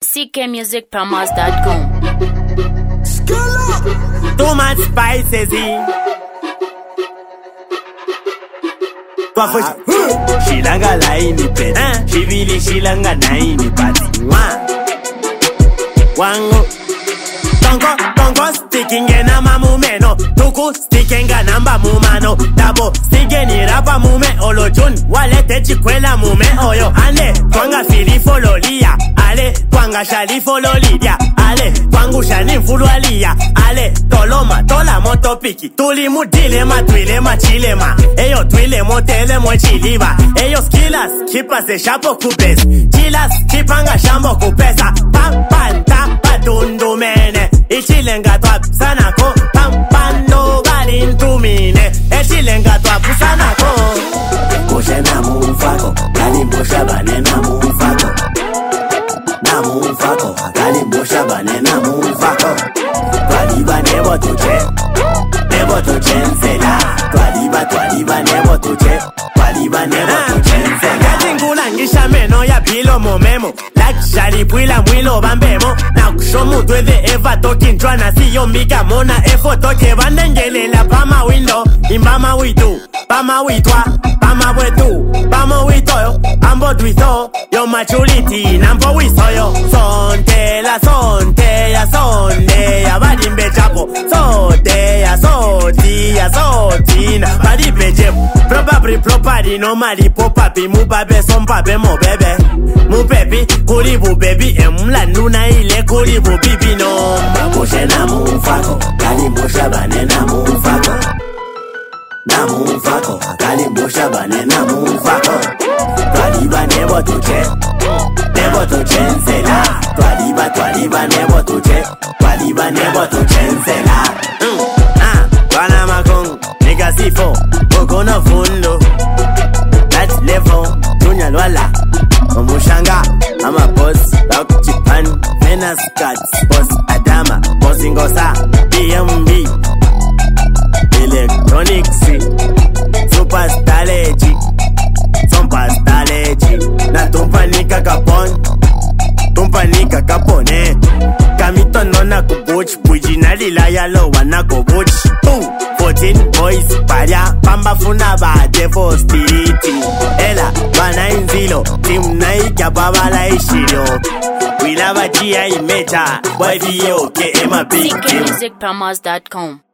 ckmusicpromos.com. Too much spices in. Shilanga laini peti, shivili shilanga naini pati. Wango Tongo sticking na mamumeno, tuku sticking namba mumano, dabo sticking rapa mume olojun, walete chikwela mume oyo. Ale twanga filifo lolia, ale twanga shalifo lolidia, ale twangu shani fulualia, ale toloma tola motopiki, tuli mudile ma twile ma chilema, eyo twile motele mo chiliva, eyo skillas kipa se shapo kupes, chilas kipanga shambo kupesa, pampanta patundu mene. Ichilenga twap sanako pampano galintumine. Ichilenga twap sanako Moshe na mufako Kali mosha bane na mufako Na mufako Kali mosha bane na mufako Twaliba nebo tuche Nebo tuche nsela Twaliba nebo tuche Twaliba nebo tuche nsela Katingula ngisha meno ya pilo momemo Shali pwila mwilo bambemo na kushomu twede eva toki nchwana siyo mika mona efo toke bandengelela pama window imbama witu pama witwa pama wetu pama witoyo ambo twito yo maturity nambo wisoyo sonte ya sonde ya badimbe chapo sote ya soti na badimbe jepo probably property no mali popapi mubabe sompabe mo bebe mupepi kulibu baby emlandu na ile kulibu bibi no Moshe na mufako Kali mbosha bane na mufako Na mufako Kali mbosha bane na mufako Twaliba nebo tuche nsela Twaliba nebo tuche Twaliba nebo tuche nsela Wana makong Nigga sifo Boko na fundo That's level Dunya lwala Omushanga I'm a boss Rock Japan Venus Cuts Boss Adama Boss Ingosa BMB Electronics Superstar Leji Na tumpanika kapone Kamito nona kubuch Puji na lila yalo wana kubuch 14 boys Paria Pamba funa ba Devo Spiriti Ela Bana inzilo Team naika babala ishiro We love a G.I. Meta Boy V.O.K. ckmusicpromos.com.